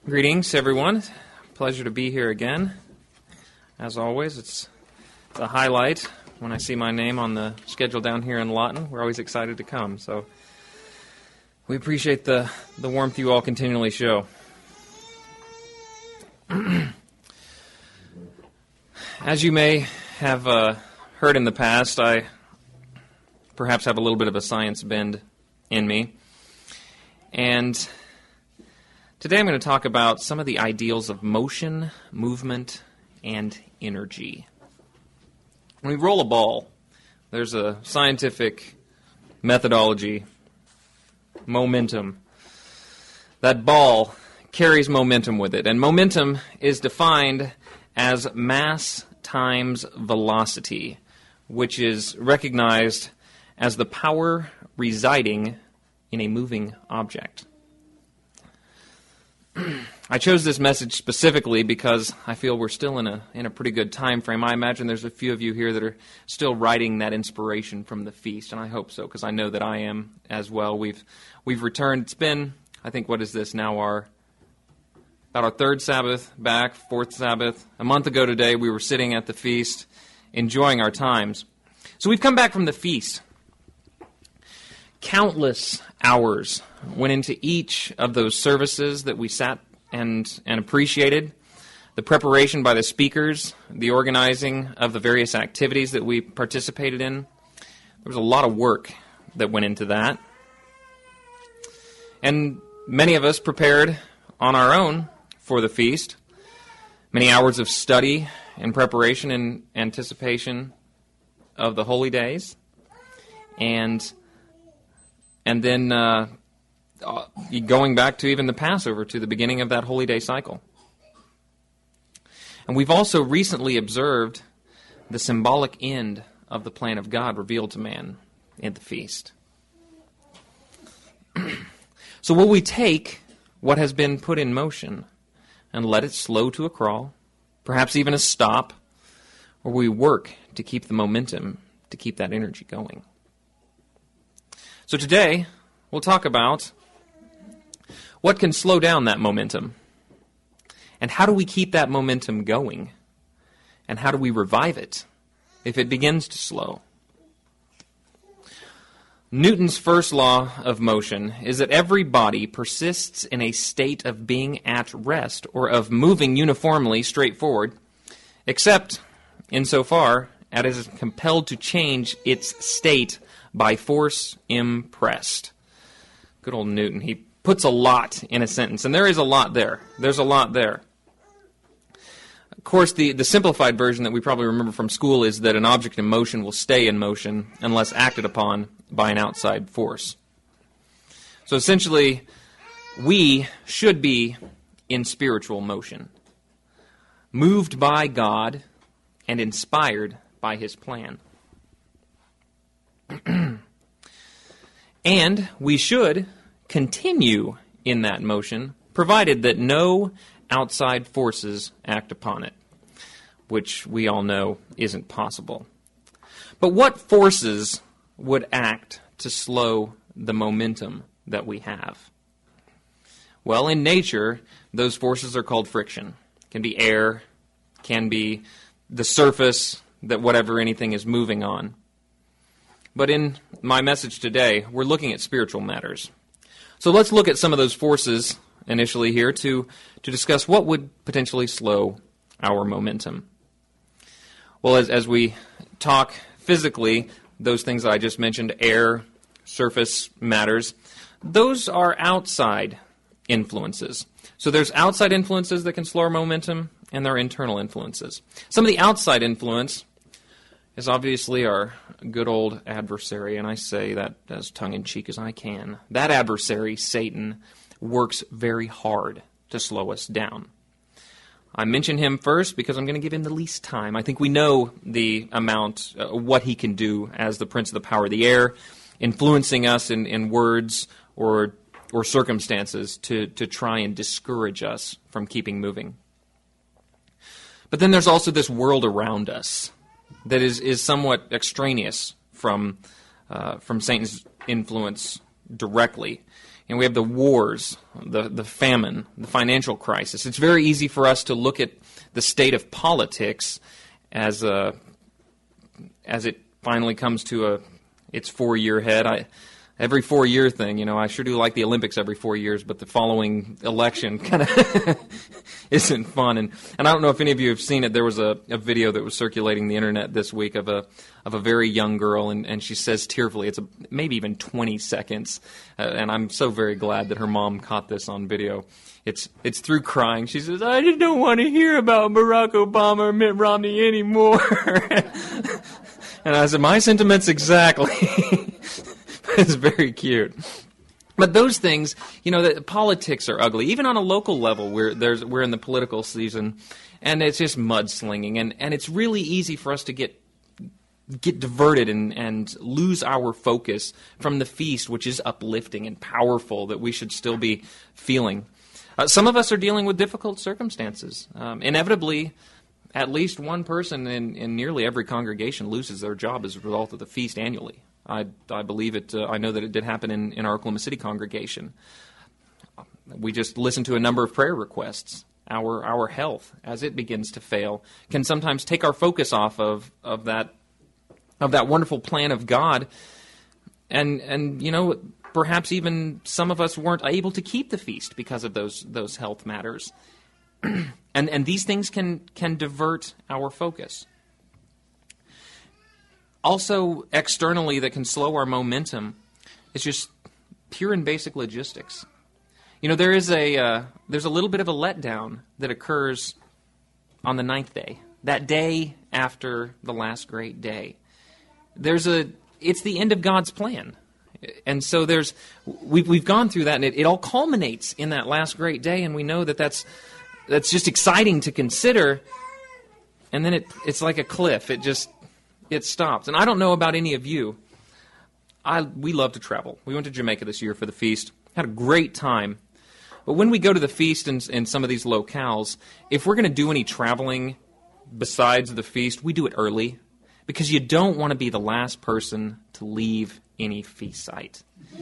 Greetings, everyone. Pleasure to be here again. As always, it's a highlight when I see my name on the schedule down here in Lawton. We're always excited to come, so we appreciate the warmth you all continually show. As you may have heard in the past, I perhaps have a little bit of a science bend in me, and today I'm going to talk about some of the ideals of motion, movement, and energy. When we roll a ball, there's a scientific methodology, momentum. That ball carries momentum with it, and momentum is defined as mass times velocity, which is recognized as the power residing in a moving object. I chose this message specifically because I feel we're still in a pretty good time frame. I imagine there's a few of you here that are still riding that inspiration from the feast, and I hope so, because I know that I am as well. We've returned. It's been, I think, what is this now? About our third Sabbath back, fourth Sabbath. A month ago today, we were sitting at the feast, enjoying our times. So we've come back from the feast. Countless hours went into each of those services that we sat and appreciated. The preparation by the speakers, the organizing of the various activities that we participated in. There was a lot of work that went into that. And many of us prepared on our own for the feast. Many hours of study and preparation in anticipation of the holy days. And then going back to even the Passover, to the beginning of that Holy Day cycle. And we've also recently observed the symbolic end of the plan of God revealed to man in the feast. So will we take what has been put in motion and let it slow to a crawl, perhaps even a stop, or will we work to keep the momentum, to keep that energy going? So today, we'll talk about what can slow down that momentum, and how do we keep that momentum going, and how do we revive it if it begins to slow. Newton's first law of motion is that every body persists in a state of being at rest, or of moving uniformly straight forward, except insofar as it is compelled to change its state by force impressed. Good old Newton. He puts a lot in a sentence, and there is a lot there. There's a lot there. Of course, the simplified version that we probably remember from school is that an object in motion will stay in motion unless acted upon by an outside force. So essentially, we should be in spiritual motion, moved by God and inspired by His plan. And we should continue in that motion, provided that no outside forces act upon it, which we all know isn't possible. But what forces would act to slow the momentum that we have? Well, in nature, those forces are called friction. It can be air, can be the surface that whatever anything is moving on. But in my message today, we're looking at spiritual matters. So let's look at some of those forces initially here to discuss what would potentially slow our momentum. Well, as we talk physically, those things that I just mentioned, air, surface matters, those are outside influences. So there's outside influences that can slow our momentum, and there are internal influences. Some of the outside influence is obviously our good old adversary, and I say that as tongue-in-cheek as I can. That adversary, Satan, works very hard to slow us down. I mention him first because I'm going to give him the least time. I think we know the amount, what he can do as the prince of the power of the air, influencing us in words or circumstances to try and discourage us from keeping moving. But then there's also this world around us that is somewhat extraneous from Satan's influence directly. And we have the wars, the famine, the financial crisis. It's very easy for us to look at the state of politics as it finally comes to its 4-year head. Every 4-year thing, I sure do like the Olympics every 4 years, but the following election kind of isn't fun. And I don't know if any of you have seen it. There was a video that was circulating the internet this week of a very young girl, and she says tearfully, it's maybe even 20 seconds, and I'm so very glad that her mom caught this on video. It's through crying. She says, "I just don't want to hear about Barack Obama or Mitt Romney anymore." And I said, my sentiments exactly. It's very cute. But those things, the politics are ugly. Even on a local level, we're in the political season, and it's just mudslinging, and it's really easy for us to get diverted and lose our focus from the feast, which is uplifting and powerful, that we should still be feeling. Some of us are dealing with difficult circumstances. Inevitably, at least one person in nearly every congregation loses their job as a result of the feast annually. I believe it. I know that it did happen in our Oklahoma City congregation. We just listened to a number of prayer requests. Our health, as it begins to fail, can sometimes take our focus off of that wonderful plan of God, and perhaps even some of us weren't able to keep the feast because of those health matters. And these things can divert our focus. Also, externally, that can slow our momentum is just pure and basic logistics. There's a little bit of a letdown that occurs on the 9th day, that day after the last great day. It's the end of God's plan. And so we've gone through that, and it all culminates in that last great day, and we know that's just exciting to consider. And then it's like a cliff. It stops. And I don't know about any of you. We love to travel. We went to Jamaica this year for the feast. Had a great time. But when we go to the feast in some of these locales, if we're going to do any traveling besides the feast, we do it early, because you don't want to be the last person to leave any feast site.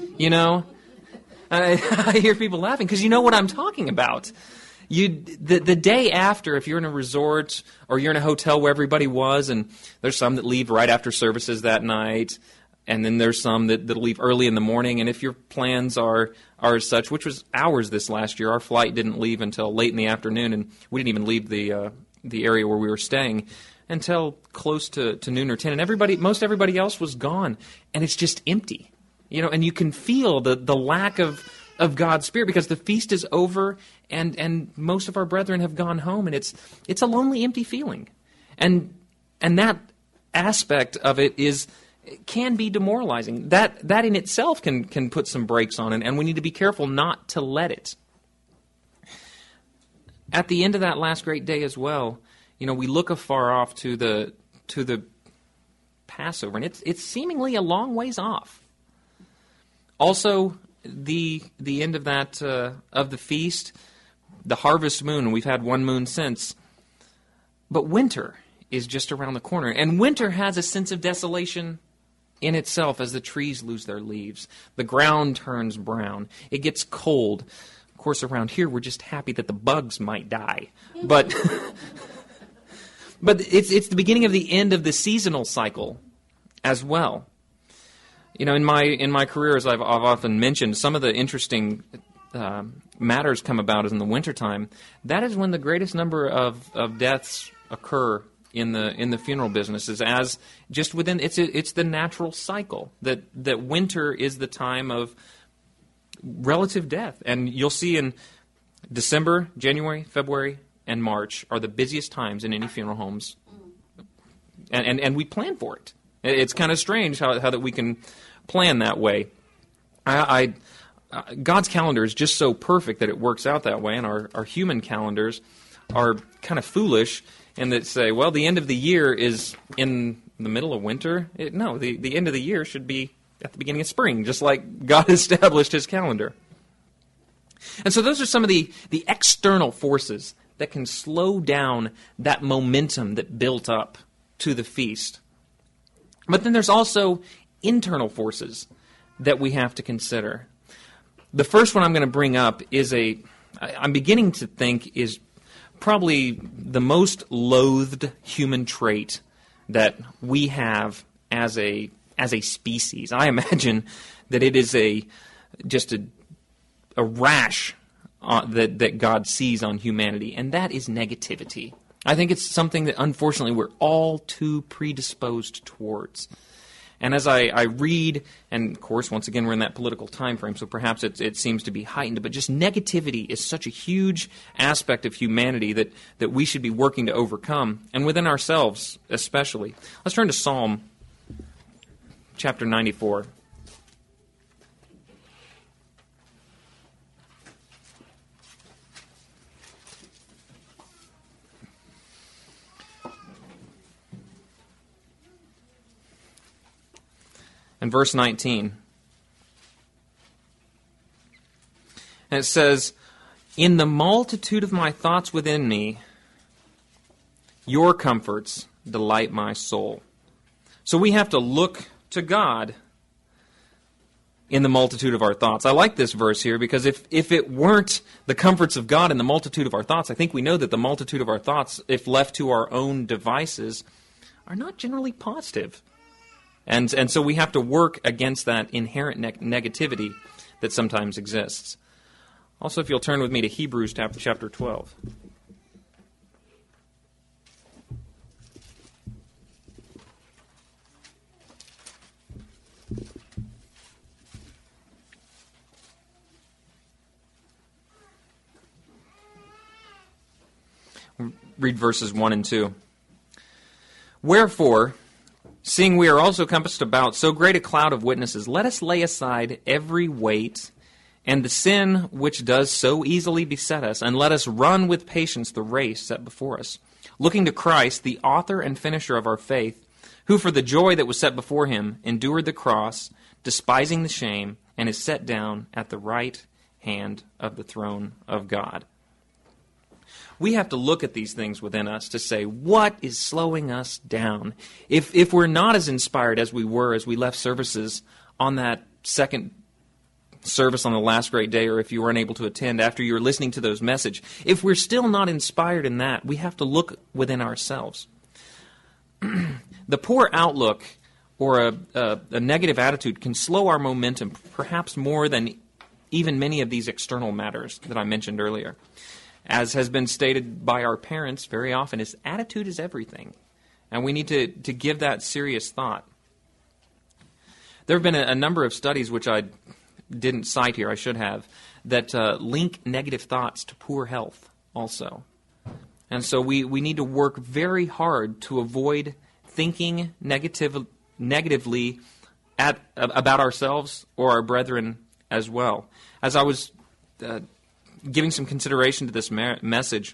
I hear people laughing because you know what I'm talking about. The day after, if you're in a resort or you're in a hotel where everybody was, and there's some that leave right after services that night, and then there's some that'll leave early in the morning, and if your plans are as such, which was ours this last year, our flight didn't leave until late in the afternoon, and we didn't even leave the area where we were staying until close to noon or 10, and most everybody else was gone, and it's just empty, and you can feel the lack of God's Spirit, because the feast is over, and most of our brethren have gone home, and it's a lonely, empty feeling, and that aspect of it can be demoralizing. That in itself can put some brakes on it, and we need to be careful not to let it. At the end of that last great day as well, we look afar off to the Passover, and it's seemingly a long ways off. Also, the end of that of the feast, the harvest moon, and we've had one moon since. But winter is just around the corner, and winter has a sense of desolation in itself as the trees lose their leaves. The ground turns brown. It gets cold. Of course, around here, we're just happy that the bugs might die. But it's the beginning of the end of the seasonal cycle as well. In my career, as I've often mentioned, some of the interesting matters come about is in the wintertime. That is when the greatest number of deaths occur in the funeral business, is as just within it's the natural cycle that winter is the time of relative death. And you'll see in December, January, February, and March are the busiest times in any funeral homes. And we plan for it. It's kind of strange how that we can plan that way. God's calendar is just so perfect that it works out that way, and our human calendars are kind of foolish in that say, well, the end of the year is in the middle of winter. No, the end of the year should be at the beginning of spring, just like God established his calendar. And so those are some of the external forces that can slow down that momentum that built up to the feast. But then there's also internal forces that we have to consider. The first one I'm going to bring up is I'm beginning to think is probably the most loathed human trait that we have as a species. I imagine that it is just a rash that God sees on humanity, and that is negativity. I think it's something that unfortunately we're all too predisposed towards. And as I read, and of course, once again, we're in that political time frame, so perhaps it seems to be heightened, but just negativity is such a huge aspect of humanity that we should be working to overcome, and within ourselves especially. Let's turn to Psalm chapter 94. And verse 19. And it says, "In the multitude of my thoughts within me, your comforts delight my soul." So we have to look to God in the multitude of our thoughts. I like this verse here because if it weren't the comforts of God in the multitude of our thoughts, I think we know that the multitude of our thoughts, if left to our own devices, are not generally positive. And so we have to work against that inherent negativity that sometimes exists. Also, if you'll turn with me to Hebrews chapter 12. Read verses 1 and 2. "Wherefore, seeing we are also compassed about so great a cloud of witnesses, let us lay aside every weight and the sin which does so easily beset us, and let us run with patience the race set before us, looking to Christ, the author and finisher of our faith, who for the joy that was set before him endured the cross, despising the shame, and is set down at the right hand of the throne of God." We have to look at these things within us to say, what is slowing us down? If we're not as inspired as we were as we left services on that second service on the last great day, or if you were unable to attend after you were listening to those messages, if we're still not inspired in that, we have to look within ourselves. The poor outlook or a negative attitude can slow our momentum, perhaps more than even many of these external matters that I mentioned earlier. As has been stated by our parents very often, is attitude is everything. And we need to give that serious thought. There have been a number of studies, which I didn't cite here, I should have, that link negative thoughts to poor health also. And so we need to work very hard to avoid thinking negatively about ourselves or our brethren as well. As I was giving some consideration to this message,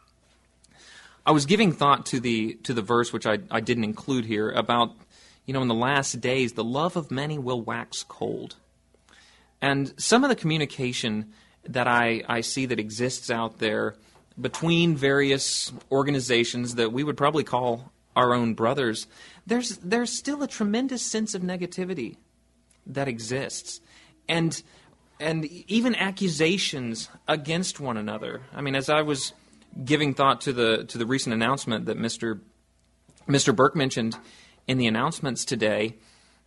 I was giving thought to the verse, which I didn't include here, about, in the last days, the love of many will wax cold. And some of the communication that I see that exists out there between various organizations that we would probably call our own brothers, there's still a tremendous sense of negativity that exists. And even accusations against one another. I mean, as I was giving thought to the recent announcement that Mr. Burke mentioned in the announcements today,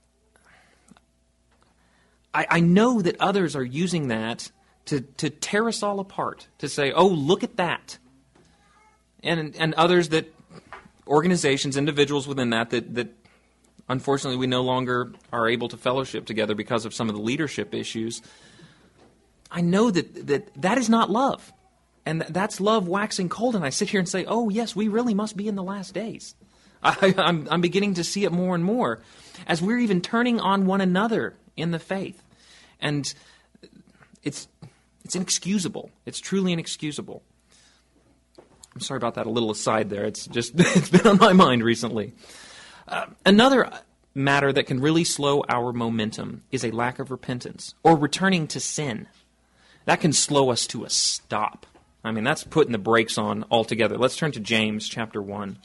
I know that others are using that to tear us all apart, to say, oh, look at that. And others that, organizations, individuals within that unfortunately we no longer are able to fellowship together because of some of the leadership issues. I know that is not love. And that's love waxing cold. And I sit here and say, oh, yes, we really must be in the last days. I'm beginning to see it more and more as we're even turning on one another in the faith. And it's inexcusable. It's truly inexcusable. I'm sorry about that, a little aside there. It's been on my mind recently. Another matter that can really slow our momentum is a lack of repentance or returning to sin. That can slow us to a stop. I mean, that's putting the brakes on altogether. Let's turn to James chapter 1.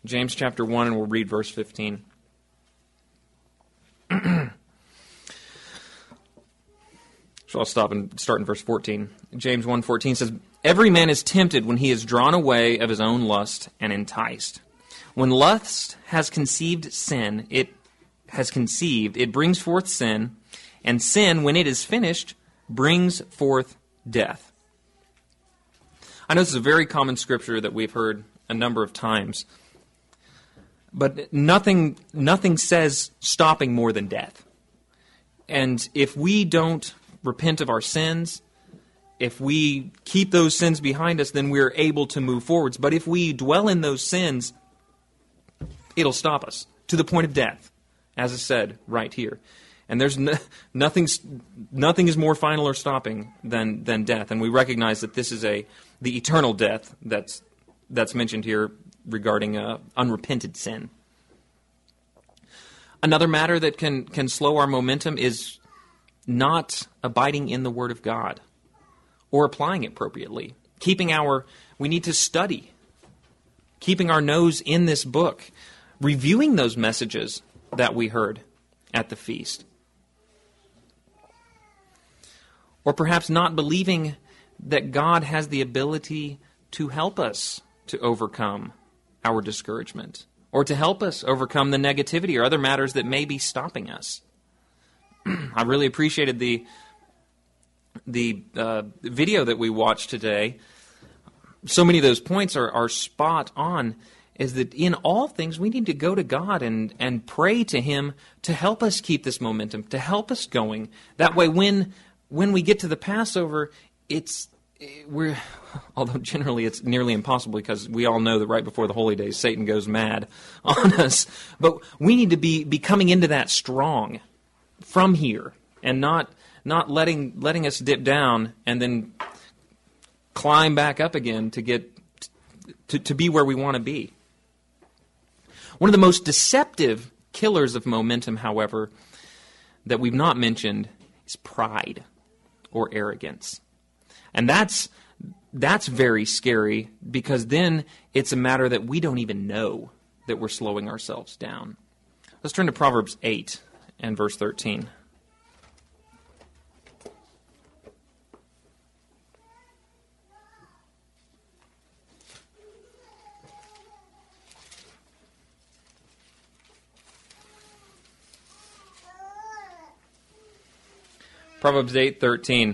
James chapter 1, and we'll read verse 15. So I'll stop and start in verse 14. James 1:14 says, "Every man is tempted when he is drawn away of his own lust and enticed. When lust has conceived, it brings forth sin, and sin, when it is finished, brings forth death." I know this is a very common scripture that we've heard a number of times, but nothing says stopping more than death. And if we don't repent of our sins, if we keep those sins behind us, then we're able to move forwards. But if we dwell in those sins, it'll stop us to the point of death, as is said right here. And there's nothing is more final or stopping than death. And we recognize that this is the eternal death that's mentioned here regarding unrepented sin. Another matter that can slow our momentum is not abiding in the Word of God or applying it appropriately. We need to study, keeping our nose in this book, reviewing those messages that we heard at the feast. Or perhaps not believing that God has the ability to help us to overcome our discouragement, or to help us overcome the negativity or other matters that may be stopping us. I really appreciated the video that we watched today. So many of those points are spot on, is that in all things we need to go to God and pray to Him to help us keep this momentum, to help us going. That way when we get to the Passover, although generally it's nearly impossible because we all know that right before the holy days, Satan goes mad on us. But we need to be coming into that strong from here and not letting us dip down and then climb back up again to get to be where we want to be. One of the most deceptive killers of momentum, however, that we've not mentioned is pride or arrogance. And that's very scary, because then it's a matter that we don't even know that we're slowing ourselves down. Let's turn to Proverbs 8 and verse 13. Proverbs 8:13.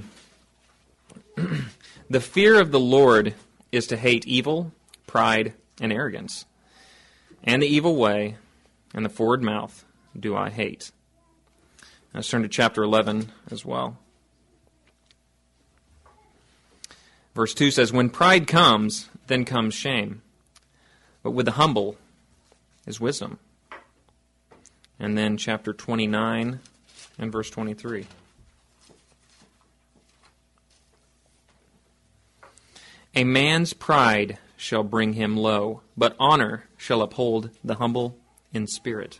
The fear of the Lord is to hate evil, pride, and arrogance. And the evil way and the forward mouth do I hate. Let's turn to chapter 11 as well. Verse 2 says, "When pride comes, then comes shame. But with the humble is wisdom." And then chapter 29 and verse 23. "A man's pride shall bring him low, but honor shall uphold the humble in spirit."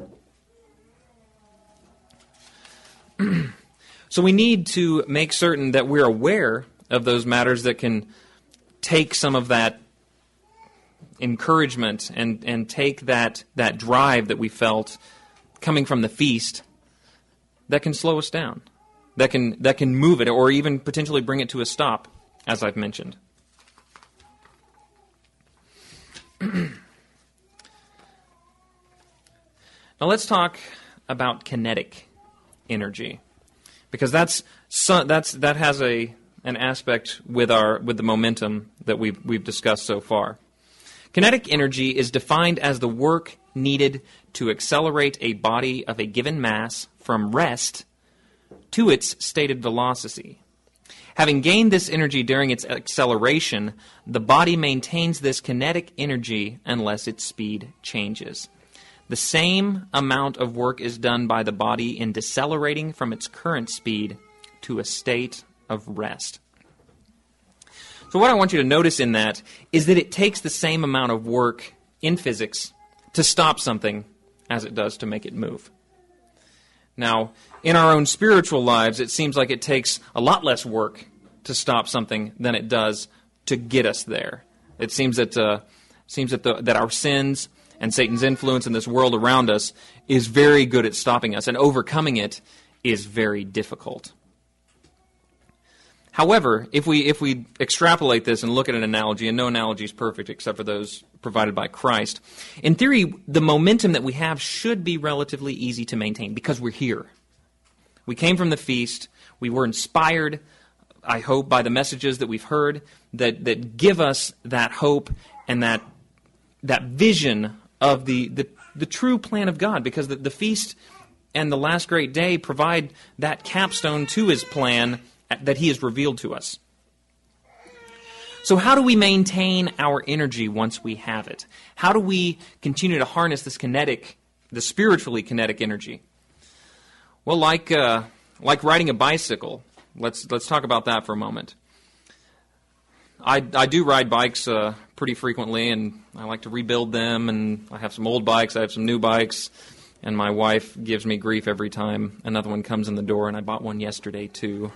So we need to make certain that we're aware of those matters that can take some of that encouragement and take that drive that we felt coming from the feast that can slow us down, that can move it, or even potentially bring it to a stop, as I've mentioned. Now let's talk about kinetic energy, because that has an aspect with the momentum that we've discussed so far. Kinetic energy is defined as the work needed to accelerate a body of a given mass from rest to its stated velocity. Having gained this energy during its acceleration, the body maintains this kinetic energy unless its speed changes. The same amount of work is done by the body in decelerating from its current speed to a state of rest. So what I want you to notice in that is that it takes the same amount of work in physics to stop something as it does to make it move. Now, in our own spiritual lives, it seems like it takes a lot less work to stop something than it does to get us there. It seems that our sins and Satan's influence in this world around us is very good at stopping us, and overcoming it is very difficult. However, if we extrapolate this and look at an analogy, and no analogy is perfect except for those provided by Christ, in theory, the momentum that we have should be relatively easy to maintain because we're here. We came from the feast. We were inspired, I hope, by the messages that we've heard that give us that hope and that vision of the true plan of God, because the feast and the last great day provide that capstone to his plan that he has revealed to us. So how do we maintain our energy once we have it? How do we continue to harness this the spiritually kinetic energy? Well, like riding a bicycle. Let's talk about that for a moment. I do ride bikes pretty frequently, and I like to rebuild them, and I have some old bikes, I have some new bikes, and my wife gives me grief every time another one comes in the door, and I bought one yesterday too.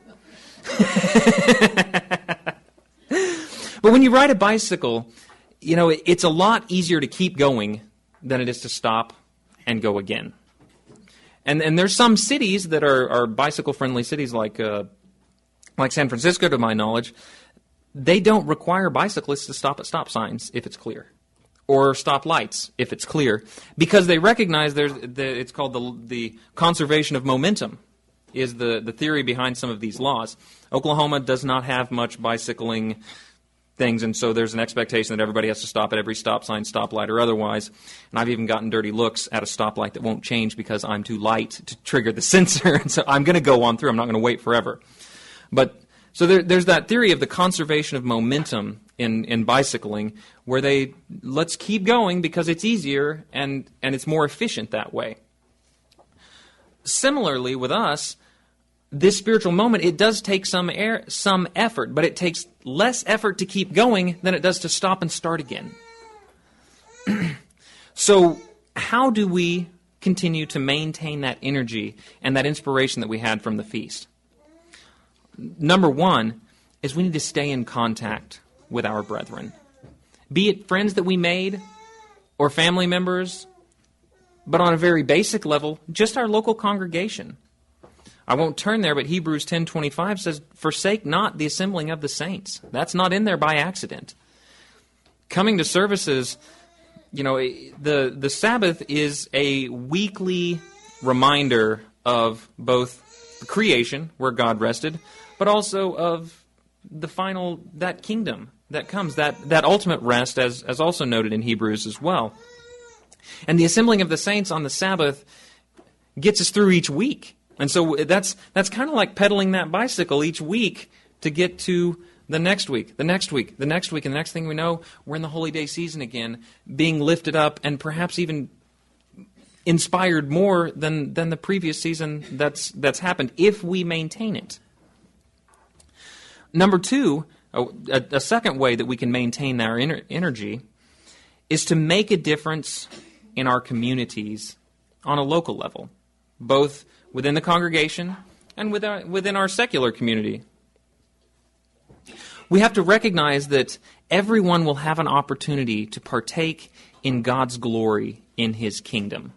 But when you ride a bicycle, it's a lot easier to keep going than it is to stop and go again. And there's some cities that are bicycle-friendly cities like San Francisco, to my knowledge. They don't require bicyclists to stop at stop signs if it's clear, or stop lights if it's clear, because they recognize it's called the conservation of momentum is the theory behind some of these laws. Oklahoma does not have much bicycling things, and so there's an expectation that everybody has to stop at every stop sign, stoplight, or otherwise. And I've even gotten dirty looks at a stoplight that won't change because I'm too light to trigger the sensor, and so I'm going to go on through. I'm not going to wait forever. But so there's that theory of the conservation of momentum in bicycling, where let's keep going because it's easier and it's more efficient that way. Similarly, with us, this spiritual moment, it does take some effort, but it takes less effort to keep going than it does to stop and start again. So how do we continue to maintain that energy and that inspiration that we had from the feast? Number one is we need to stay in contact with our brethren. Be it friends that we made or family members, but on a very basic level, just our local congregation. I won't turn there, but Hebrews 10:25 says, "Forsake not the assembling of the saints." That's not in there by accident. Coming to services, the Sabbath is a weekly reminder of both the creation, where God rested, but also of that kingdom that comes, that ultimate rest, as also noted in Hebrews as well. And the assembling of the saints on the Sabbath gets us through each week. And so that's kind of like pedaling that bicycle each week to get to the next week, the next week, the next week, and the next thing we know, we're in the holy day season again, being lifted up and perhaps even inspired more than the previous season that's happened, if we maintain it. Number two, a second way that we can maintain our energy is to make a difference in our communities on a local level, both within the congregation and within our secular community. We have to recognize that everyone will have an opportunity to partake in God's glory in His kingdom.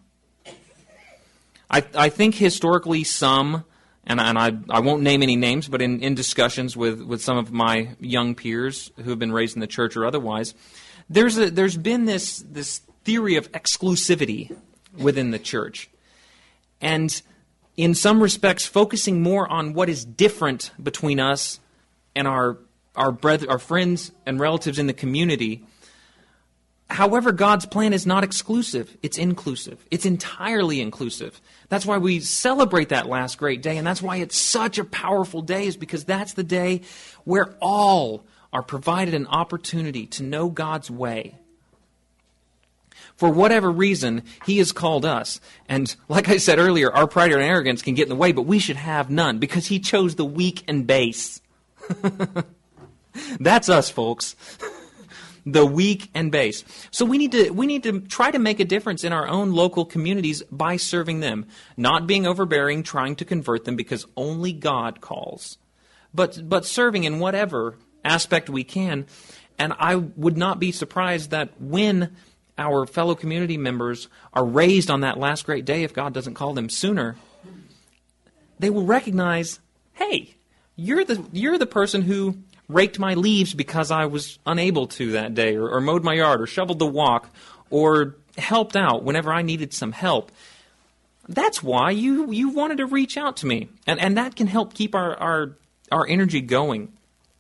I think historically some, and I won't name any names, but in discussions with some of my young peers who have been raised in the church or otherwise, there's been this theory of exclusivity within the church. And in some respects, focusing more on what is different between us and our friends and relatives in the community. However, God's plan is not exclusive. It's inclusive. It's entirely inclusive. That's why we celebrate that last great day, and that's why it's such a powerful day, is because that's the day where all are provided an opportunity to know God's way. For whatever reason, He has called us. And like I said earlier, our pride and arrogance can get in the way, but we should have none, because He chose the weak and base. That's us, folks. The weak and base. So we need to try to make a difference in our own local communities by serving them, not being overbearing, trying to convert them, because only God calls, but serving in whatever aspect we can. And I would not be surprised that when our fellow community members are raised on that last great day, if God doesn't call them sooner, they will recognize, hey, you're the person who raked my leaves because I was unable to that day, or mowed my yard, or shoveled the walk, or helped out whenever I needed some help. That's why you wanted to reach out to me. And that can help keep our energy going.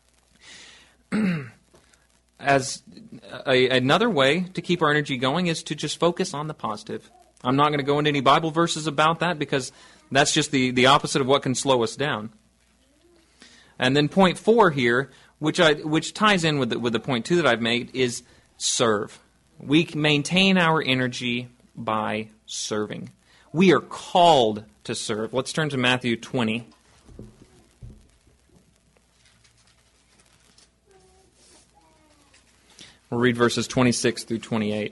As another way to keep our energy going is to just focus on the positive. I'm not going to go into any Bible verses about that because that's just the opposite of what can slow us down. And then point 4 here, which ties in with the point 2 that I've made, is serve. We can maintain our energy by serving. We are called to serve. Let's turn to Matthew 20. We'll read verses 26 through 28.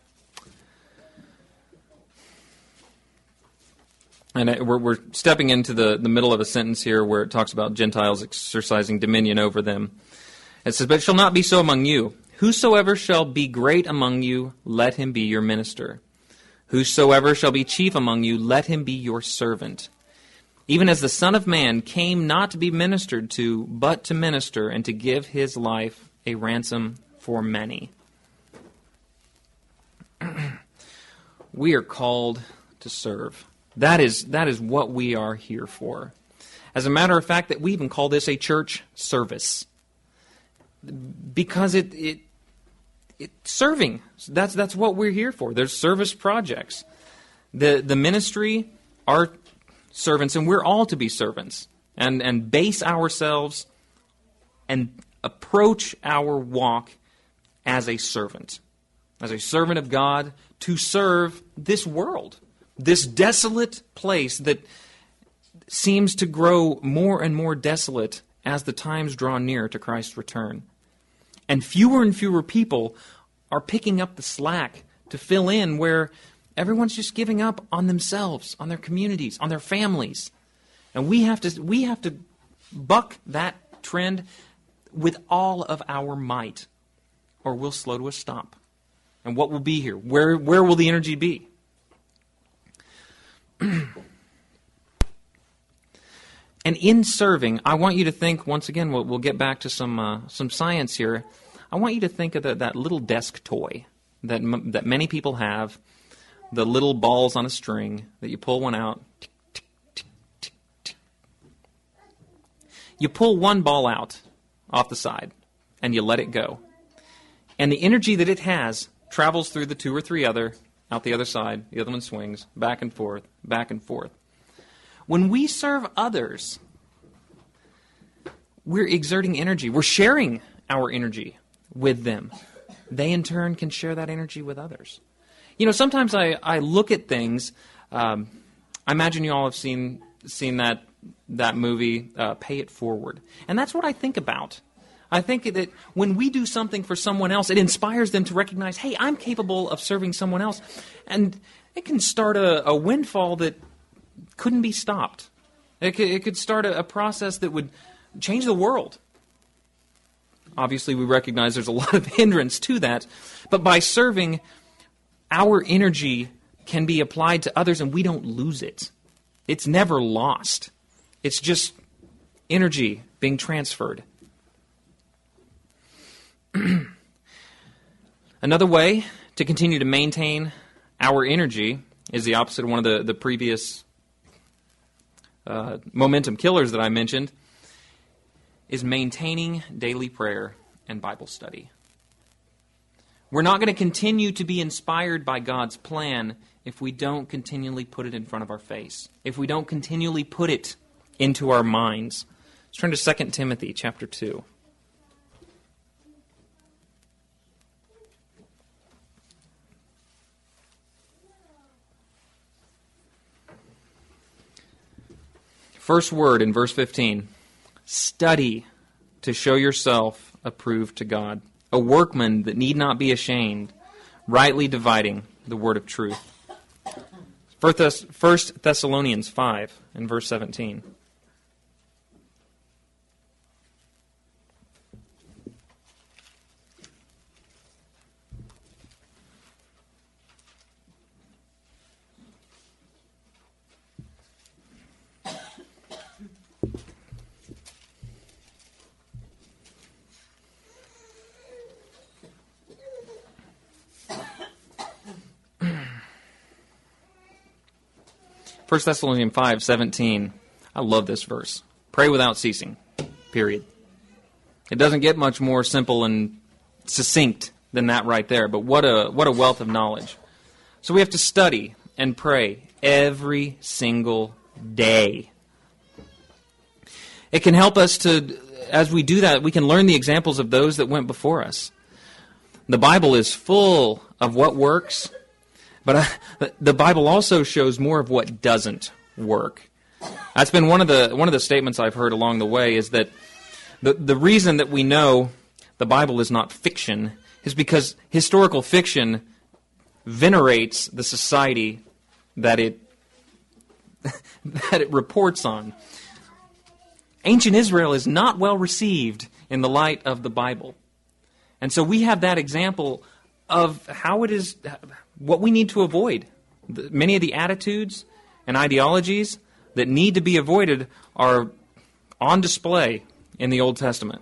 And we're stepping into the middle of a sentence here where it talks about Gentiles exercising dominion over them. It says, "But it shall not be so among you. Whosoever shall be great among you, let him be your minister. Whosoever shall be chief among you, let him be your servant. Even as the Son of Man came not to be ministered to, but to minister, and to give his life a ransom for many." We are called to serve. That is what we are here for. As a matter of fact, that we even call this a church service, because it serving. That's what we're here for. There's service projects. The ministry are servants, and we're all to be servants, and base ourselves and approach our walk as a servant of God, to serve this world, this desolate place that seems to grow more and more desolate as the times draw near to Christ's return. And fewer people are picking up the slack to fill in where everyone's just giving up on themselves, on their communities, on their families. And we have to buck that trend with all of our might, or we'll slow to a stop. And what will be here? Where will the energy be? And in serving, I want you to think, once again, we'll get back to some science here. I want you to think of that little desk toy that many people have, the little balls on a string that you pull one out. Tick, tick, tick, tick, tick. You pull one ball out off the side, and you let it go. And the energy that it has travels through the 2 or 3 other, out the other side, the other one swings, back and forth, back and forth. When we serve others, we're exerting energy. We're sharing our energy with them. They, in turn, can share that energy with others. You know, sometimes I look at things. I imagine you all have seen that movie, Pay It Forward. And that's what I think about. I think that when we do something for someone else, it inspires them to recognize, hey, I'm capable of serving someone else. And it can start a windfall that couldn't be stopped. It could start a process that would change the world. Obviously, we recognize there's a lot of hindrance to that. But by serving, our energy can be applied to others and we don't lose it. It's never lost. It's just energy being transferred. Another way to continue to maintain our energy is the opposite of one of the previous momentum killers that I mentioned, is maintaining daily prayer and Bible study. We're not going to continue to be inspired by God's plan if we don't continually put it in front of our face, if we don't continually put it into our minds. Let's turn to 2 Timothy chapter 2. First word in verse 15. Study to show yourself approved to God, a workman that need not be ashamed, rightly dividing the word of truth. 1 Thessalonians 5 and verse 17. 1 Thessalonians 5:17. I love this verse. Pray without ceasing. Period. It doesn't get much more simple and succinct than that right there, but what a wealth of knowledge. So we have to study and pray every single day. It can help us to, as we do that, we can learn the examples of those that went before us. The Bible is full of what works, but the Bible also shows more of what doesn't work. That's been one of the statements I've heard along the way, is that the reason that we know the Bible is not fiction is because historical fiction venerates the society that it reports on. Ancient Israel is not well received in the light of the Bible. And so we have that example of how it is, what we need to avoid. Many of the attitudes and ideologies that need to be avoided are on display in the Old Testament.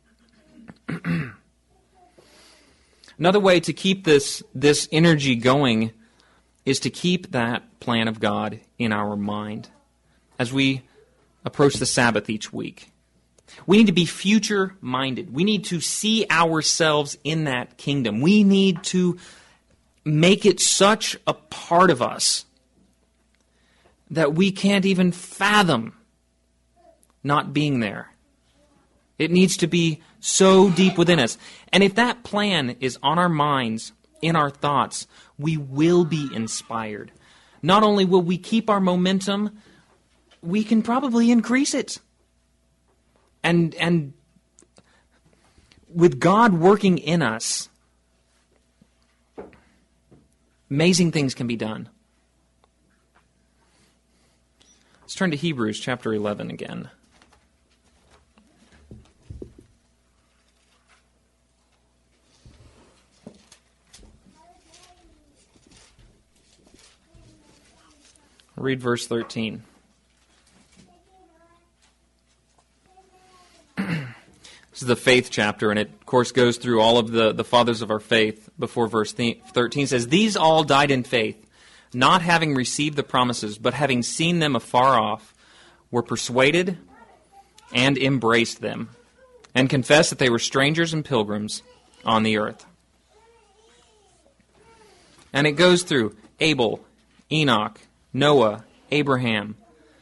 Another way to keep this energy going is to keep that plan of God in our mind as we approach the Sabbath each week. We need to be future-minded. We need to see ourselves in that kingdom. We need to make it such a part of us that we can't even fathom not being there. It needs to be so deep within us. And if that plan is on our minds, in our thoughts, we will be inspired. Not only will we keep our momentum, we can probably increase it. And with God working in us, amazing things can be done. Let's turn to Hebrews chapter 11 again. Read verse 13. This is the faith chapter, and it, of course, goes through all of the fathers of our faith before verse 13 says, "These all died in faith, not having received the promises, but having seen them afar off, were persuaded and embraced them, and confessed that they were strangers and pilgrims on the earth." And it goes through Abel, Enoch, Noah, Abraham,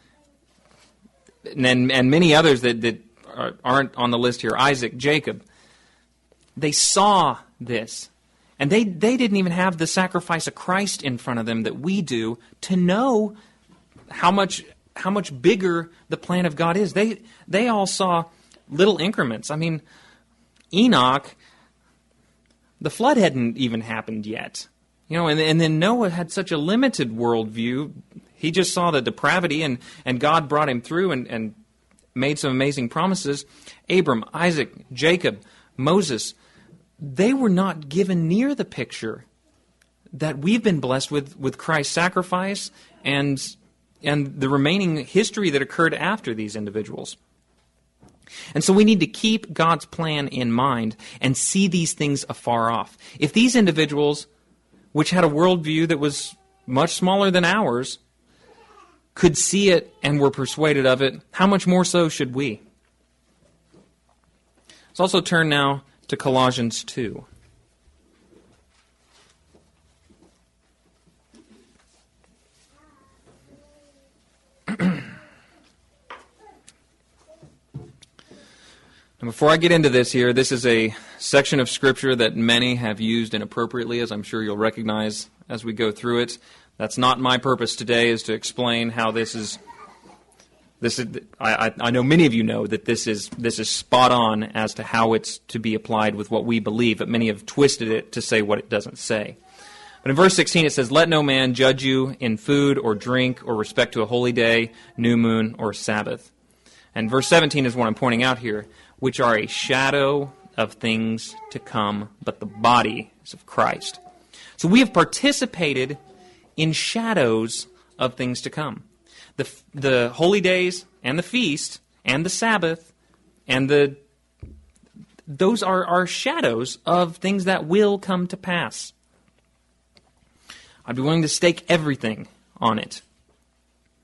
and many others that aren't on the list here, Isaac, Jacob. They saw this. And they didn't even have the sacrifice of Christ in front of them that we do to know how much bigger the plan of God is. They all saw little increments. I mean, Enoch, the flood hadn't even happened yet. You know, and then Noah had such a limited worldview. He just saw the depravity, and God brought him through and made some amazing promises. Abram, Isaac, Jacob, Moses, they were not given near the picture that we've been blessed with Christ's sacrifice and the remaining history that occurred after these individuals. And so we need to keep God's plan in mind and see these things afar off. If these individuals, which had a worldview that was much smaller than ours, could see it and were persuaded of it, how much more so should we? Let's also turn now to Colossians 2. And before I get into this here, this is a section of Scripture that many have used inappropriately, as I'm sure you'll recognize as we go through it. That's not my purpose today, is to explain how this is. I know many of you know that this is spot on as to how it's to be applied with what we believe, but many have twisted it to say what it doesn't say. But in verse 16 it says, "Let no man judge you in food or drink or respect to a holy day, new moon, or Sabbath." And verse 17 is what I'm pointing out here, "which are a shadow of things to come, but the body is of Christ." So we have participated in shadows of things to come. The holy days and the feast and the Sabbath and those are shadows of things that will come to pass. I'd be willing to stake everything on it.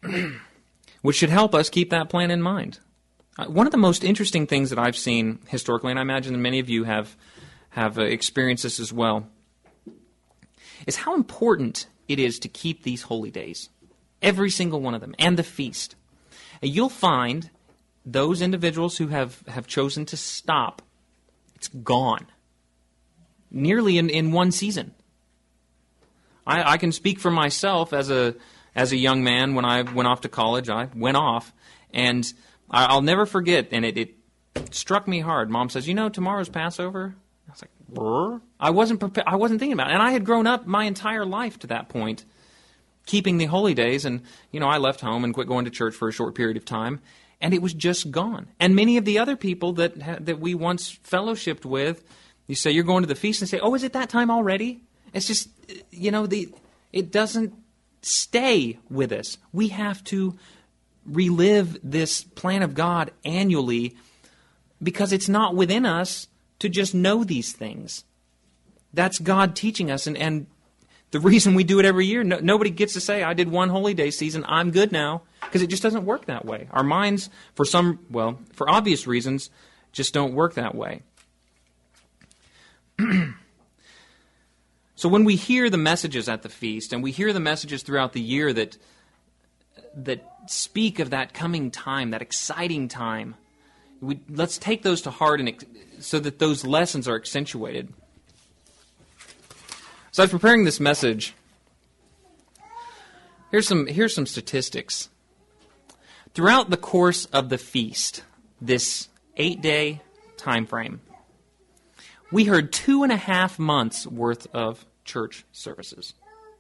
which should help us keep that plan in mind. One of the most interesting things that I've seen historically, and I imagine that many of you have experienced this as well, is how important it is to keep these holy days, every single one of them, and the feast. And you'll find those individuals who have chosen to stop, it's gone, nearly in one season. I can speak for myself as a young man. When I went off to college, I went off, and I'll never forget, and it struck me hard. Mom says, tomorrow's Passover. I was like, brr? I wasn't prepared. I wasn't thinking about it. And I had grown up my entire life to that point, keeping the holy days. And, I left home and quit going to church for a short period of time, and it was just gone. And many of the other people that we once fellowshipped with, you say, you're going to the feast, and say, oh, is it that time already? It's just, it doesn't stay with us. We have to relive this plan of God annually because it's not within us to just know these things. That's God teaching us, and the reason we do it every year, nobody gets to say, I did one holy day season, I'm good now, because it just doesn't work that way. Our minds, for obvious reasons, just don't work that way. So when we hear the messages at the feast, and we hear the messages throughout the year that speak of that coming time, that exciting time, let's take those to heart so that those lessons are accentuated. So I was preparing this message. Here's some statistics. Throughout the course of the feast, this 8-day time frame, we heard 2.5 months worth of church services.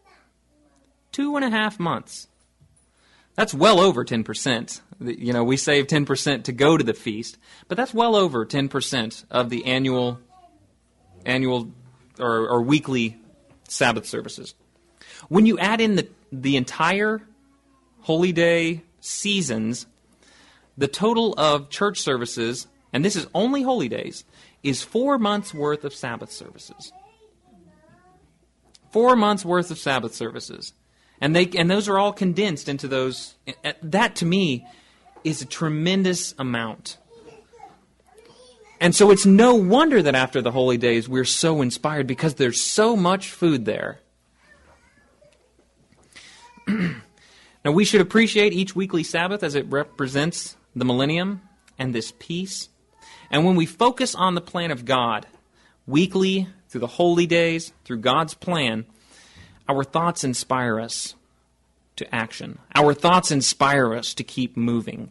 2.5 months. That's well over 10%. We save 10% to go to the feast, but that's well over 10% of the annual or weekly Sabbath services. When you add in the entire holy day seasons, the total of church services, and this is only holy days, is 4 months worth of Sabbath services. 4 months worth of Sabbath services. And those are all condensed into those. That, to me, is a tremendous amount. And so it's no wonder that after the holy days we're so inspired, because there's so much food there. Now, we should appreciate each weekly Sabbath as it represents the millennium and this peace. And when we focus on the plan of God, weekly, through the holy days, through God's plan, our thoughts inspire us to action. Our thoughts inspire us to keep moving.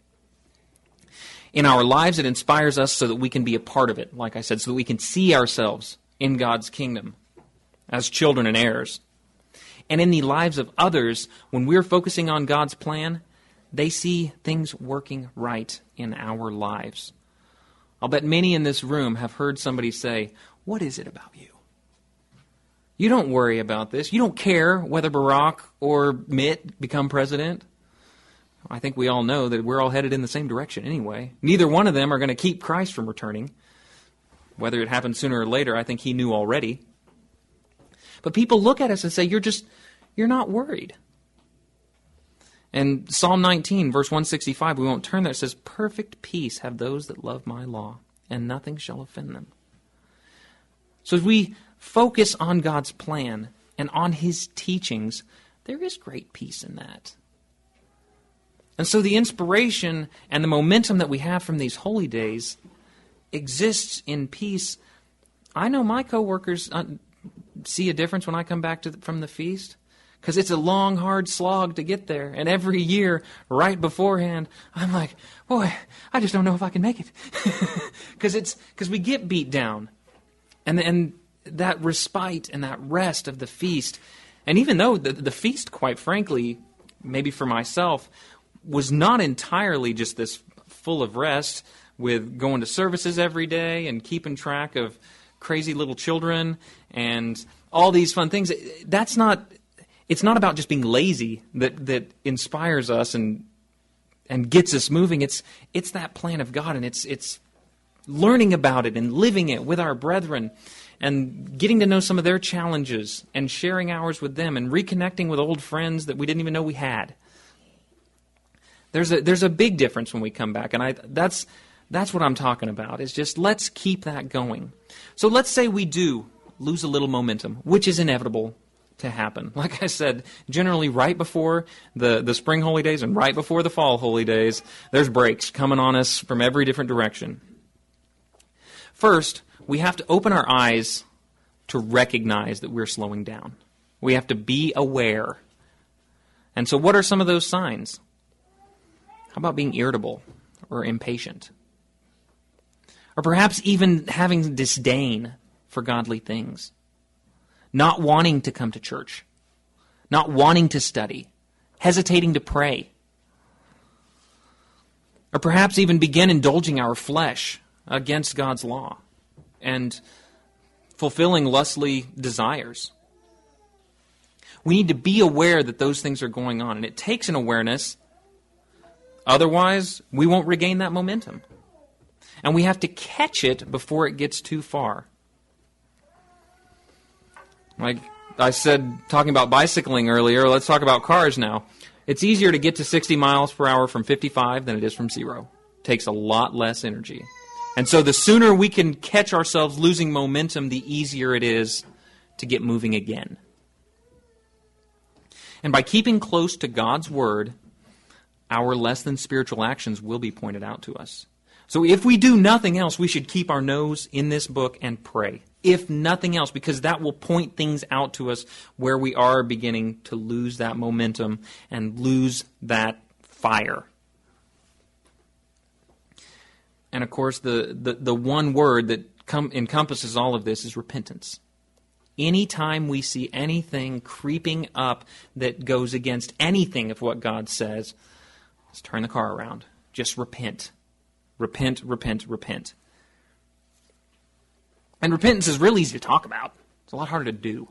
In our lives, it inspires us so that we can be a part of it, like I said, so that we can see ourselves in God's kingdom as children and heirs. And in the lives of others, when we're focusing on God's plan, they see things working right in our lives. I'll bet many in this room have heard somebody say, "What is it about you? You don't worry about this. You don't care whether Barack or Mitt become president." I think we all know that we're all headed in the same direction anyway. Neither one of them are going to keep Christ from returning. Whether it happens sooner or later, I think he knew already. But people look at us and say, you're not worried. And Psalm 19, verse 165, we won't turn there, it says, "Perfect peace have those that love my law, and nothing shall offend them." So as we focus on God's plan and on his teachings, there is great peace in that. And so the inspiration and the momentum that we have from these holy days exists in peace. I know my coworkers see a difference when I come back from the feast, because it's a long, hard slog to get there. And every year, right beforehand, I'm like, boy, I just don't know if I can make it. Because we get beat down. And that respite and that rest of the feast, and even though the feast, quite frankly, maybe for myself, was not entirely just this full of rest with going to services every day and keeping track of crazy little children and all these fun things. It's not about just being lazy that inspires us and gets us moving. It's that plan of God, and it's learning about it and living it with our brethren and getting to know some of their challenges and sharing ours with them and reconnecting with old friends that we didn't even know we had. There's a big difference when we come back, and that's what I'm talking about, is just let's keep that going. So let's say we do lose a little momentum, which is inevitable to happen. Like I said, generally right before the spring holy days and right before the fall holy days, there's breaks coming on us from every different direction. First, we have to open our eyes to recognize that we're slowing down. We have to be aware. And so what are some of those signs? How about being irritable or impatient? Or perhaps even having disdain for godly things. Not wanting to come to church. Not wanting to study. Hesitating to pray. Or perhaps even begin indulging our flesh against God's law and fulfilling lustly desires. We need to be aware that those things are going on, and it takes an awareness. Otherwise, we won't regain that momentum. And we have to catch it before it gets too far. Like I said, talking about bicycling earlier, let's talk about cars now. It's easier to get to 60 miles per hour from 55 than it is from 0. It takes a lot less energy. And so the sooner we can catch ourselves losing momentum, the easier it is to get moving again. And by keeping close to God's Word, our less than spiritual actions will be pointed out to us. So if we do nothing else, we should keep our nose in this book and pray. If nothing else, because that will point things out to us where we are beginning to lose that momentum and lose that fire. And of course, the one word that encompasses all of this is repentance. Anytime we see anything creeping up that goes against anything of what God says, let's turn the car around. Just repent. Repent, repent, repent. And repentance is really easy to talk about. It's a lot harder to do.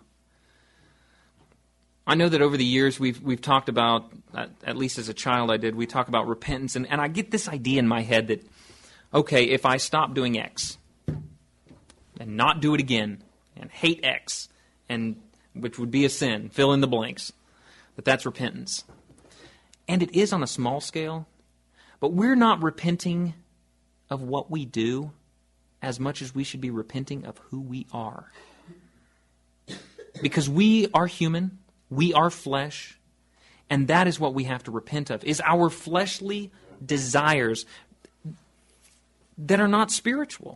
I know that over the years we've talked about, at least as a child I did, we talk about repentance, and I get this idea in my head that, okay, if I stop doing X and not do it again and hate X, and which would be a sin, fill in the blanks, that's repentance. And it is on a small scale, but we're not repenting of what we do as much as we should be repenting of who we are. Because we are human, we are flesh, and that is what we have to repent of, is our fleshly desires that are not spiritual.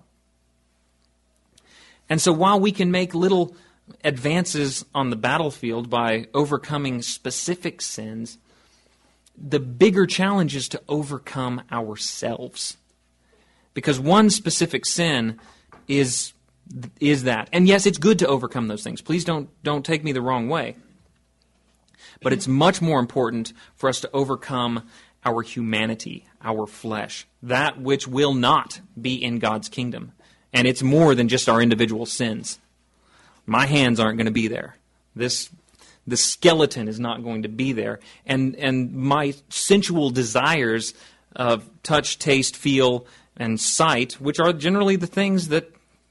And so while we can make little advances on the battlefield by overcoming specific sins, the bigger challenge is to overcome ourselves. Because one specific sin is that. And yes, it's good to overcome those things. Please don't take me the wrong way. But it's much more important for us to overcome our humanity, our flesh, that which will not be in God's kingdom. And it's more than just our individual sins. My hands aren't going to be there. The skeleton is not going to be there. And my sensual desires of touch, taste, feel, and sight, which are generally the things that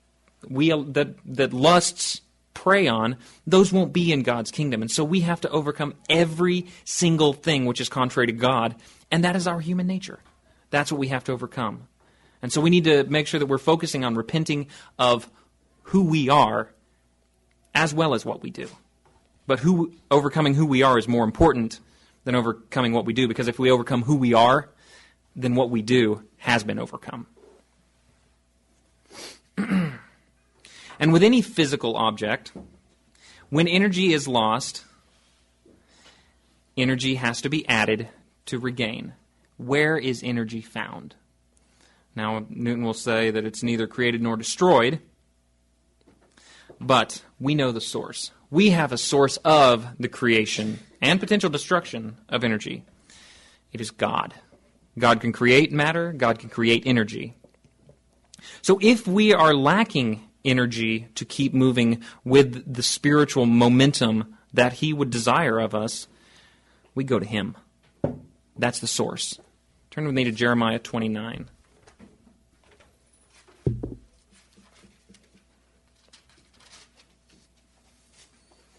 lusts prey on, those won't be in God's kingdom. And so we have to overcome every single thing which is contrary to God, and that is our human nature. That's what we have to overcome. And so we need to make sure that we're focusing on repenting of who we are as well as what we do. But overcoming who we are is more important than overcoming what we do, because if we overcome who we are, then what we do has been overcome. And with any physical object, when energy is lost, energy has to be added to regain. Where is energy found? Now, Newton will say that it's neither created nor destroyed, but we know the source. We have a source of the creation and potential destruction of energy. It is God. God can create matter. God can create energy. So if we are lacking energy to keep moving with the spiritual momentum that He would desire of us, we go to Him. That's the source. Turn with me to Jeremiah 29.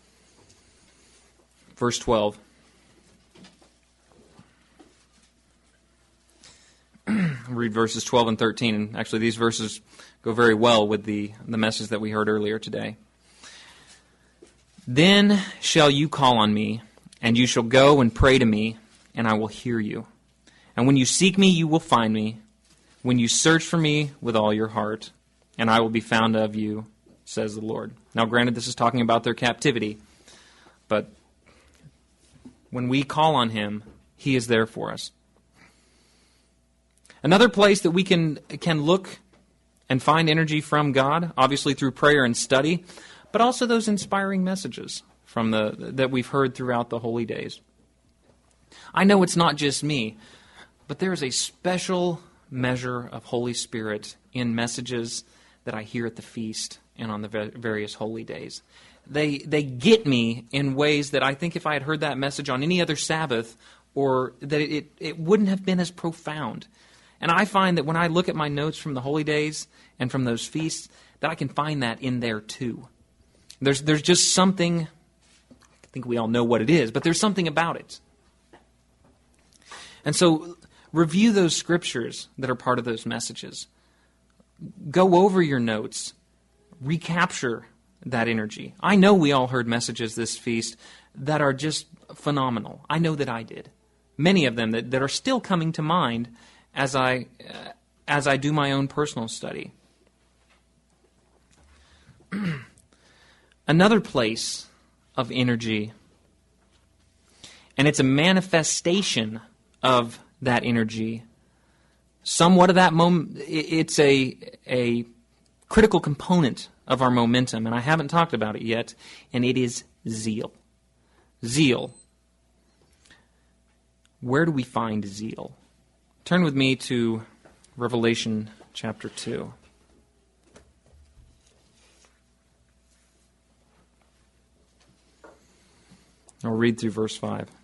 Verse 12. read verses 12 and 13. And actually, these verses go very well with the message that we heard earlier today. Then shall you call on me, and you shall go and pray to me, and I will hear you. And when you seek me, you will find me, when you search for me with all your heart, and I will be found of you, says the Lord. Now, granted, this is talking about their captivity, but when we call on him, he is there for us. Another place that we can look and find energy from God, obviously through prayer and study, but also those inspiring messages from that we've heard throughout the holy days. I know it's not just me, but there is a special measure of Holy Spirit in messages that I hear at the feast and on the various holy days. They get me in ways that I think if I had heard that message on any other Sabbath, or that it wouldn't have been as profound. And I find that when I look at my notes from the holy days and from those feasts, that I can find that in there too. There's just something, I think we all know what it is, but there's something about it. And so review those scriptures that are part of those messages. Go over your notes. Recapture that energy. I know we all heard messages this feast that are just phenomenal. I know that I did. Many of them that are still coming to mind as I do my own personal study. Another place of energy, and it's a manifestation of that energy. Somewhat of that moment, it's a critical component of our momentum, and I haven't talked about it yet, and it is zeal. Zeal. Where do we find zeal? Turn with me to Revelation chapter 2. I'll read through verse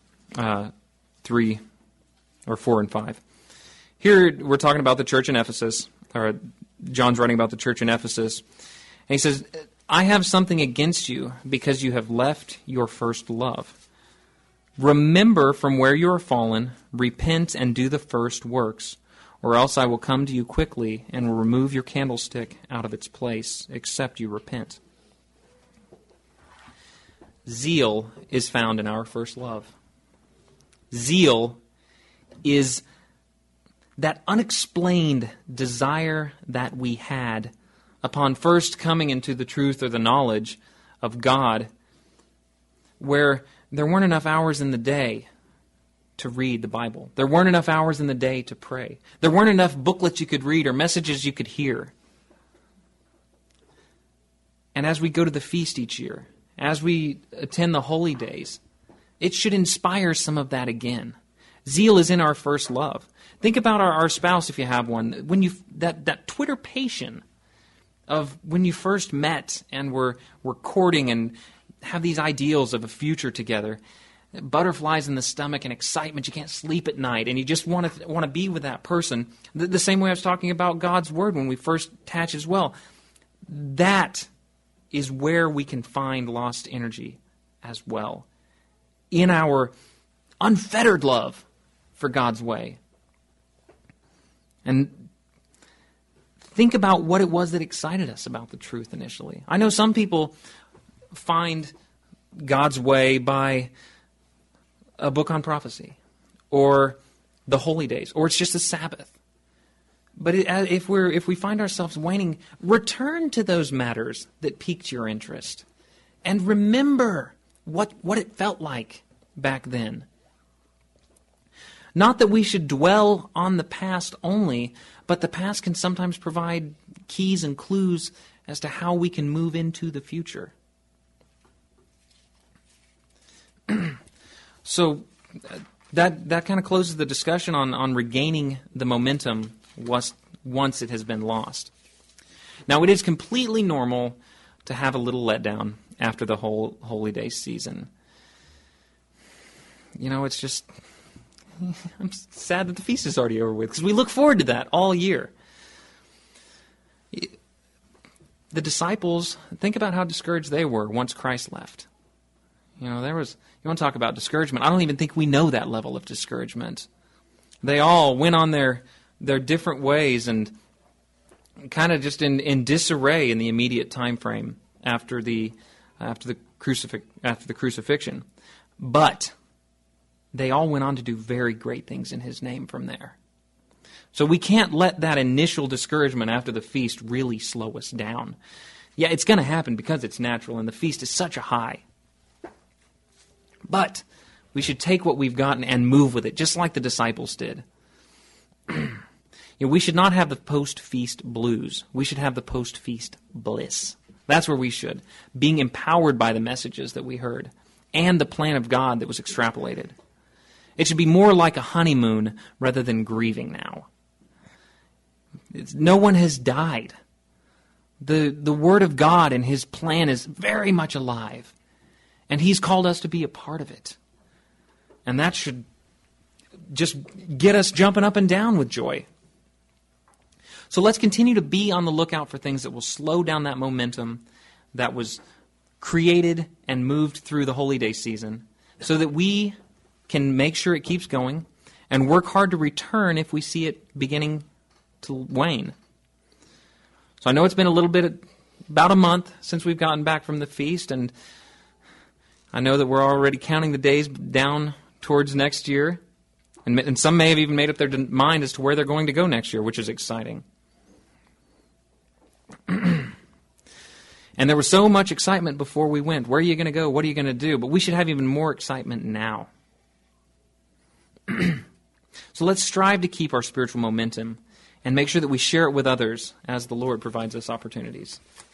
3 or 4 and 5. Here we're talking about the church in Ephesus, or John's writing about the church in Ephesus. And he says, I have something against you because you have left your first love. Remember from where you are fallen, repent and do the first works, or else I will come to you quickly and will remove your candlestick out of its place, except you repent. Zeal is found in our first love. Zeal is that unexplained desire that we had upon first coming into the truth or the knowledge of God, where there weren't enough hours in the day to read the Bible. There weren't enough hours in the day to pray. There weren't enough booklets you could read or messages you could hear. And as we go to the feast each year, as we attend the holy days, it should inspire some of that again. Zeal is in our first love. Think about our spouse if you have one. When you that twitterpation of when you first met and were courting and have these ideals of a future together, butterflies in the stomach and excitement. You can't sleep at night, and you just want to be with that person. The same way I was talking about God's Word when we first attach as well. That is where we can find lost energy as well, in our unfettered love for God's way. And think about what it was that excited us about the truth initially. I know some people find God's way by a book on prophecy, or the holy days, or it's just a Sabbath. But if we find ourselves waning, return to those matters that piqued your interest, and remember what it felt like back then. Not that we should dwell on the past only, but the past can sometimes provide keys and clues as to how we can move into the future. So that kind of closes the discussion on regaining the momentum once it has been lost. Now, it is completely normal to have a little letdown after the whole Holy Day season. You know, it's just, I'm sad that the feast is already over with, because we look forward to that all year. The disciples, think about how discouraged they were once Christ left. You know, you want to talk about discouragement. I don't even think we know that level of discouragement. They all went on their They're different ways and kind of just in disarray in the immediate time frame after the crucifixion. But they all went on to do very great things in his name from there. So we can't let that initial discouragement after the feast really slow us down. Yeah, it's going to happen because it's natural, and the feast is such a high. But we should take what we've gotten and move with it, just like the disciples did. We should not have the post-feast blues. We should have the post-feast bliss. That's where we should, being empowered by the messages that we heard and the plan of God that was extrapolated. It should be more like a honeymoon rather than grieving now. No one has died. The Word of God and His plan is very much alive. And He's called us to be a part of it. And that should just get us jumping up and down with joy. So let's continue to be on the lookout for things that will slow down that momentum that was created and moved through the Holy Day season so that we can make sure it keeps going and work hard to return if we see it beginning to wane. So I know it's been about a month since we've gotten back from the feast, and I know that we're already counting the days down towards next year, and some may have even made up their mind as to where they're going to go next year, which is exciting. And there was so much excitement before we went. Where are you going to go? What are you going to do? But we should have even more excitement now. So let's strive to keep our spiritual momentum and make sure that we share it with others as the Lord provides us opportunities.